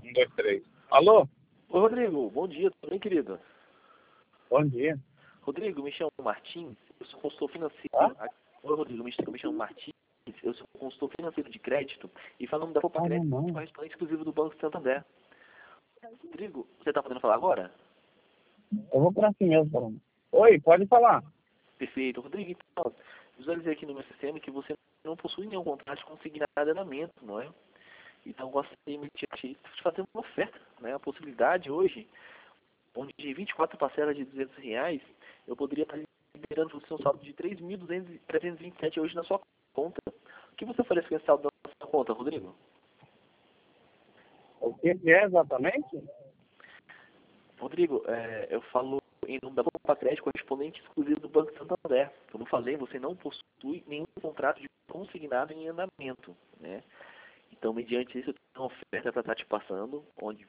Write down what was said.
Um, dois, três. Alô? Oi, Rodrigo. Bom dia. Tudo bem, querido? Bom dia. Rodrigo, me chamo Martins. Eu sou consultor financeiro. Hã? Oi, Rodrigo. Me chamo Martins. Eu sou consultor financeiro de crédito e falando da Copa Crédito, não. correspondente exclusivo do Banco Santander. Rodrigo, você está podendo falar agora? Eu vou por assim mesmo, falando. Oi, pode falar. Perfeito. Rodrigo, então, visualizei aqui no meu sistema que você não possui nenhum contrato de consignado de arrendamento, não é? Então, gostaria de fazer uma oferta, né? A possibilidade hoje, onde de 24 parcelas de R$ 200, eu poderia estar liberando você um saldo de 3.327 hoje na sua conta. O que você oferece com esse saldo na sua conta, Rodrigo? O que é exatamente? Rodrigo, eu falo em nome da Copa Crédito, correspondente exclusivo do Banco Santander. Como eu falei, você não possui nenhum contrato de consignado em andamento, né? Então, mediante isso, eu tenho uma oferta para estar te passando, onde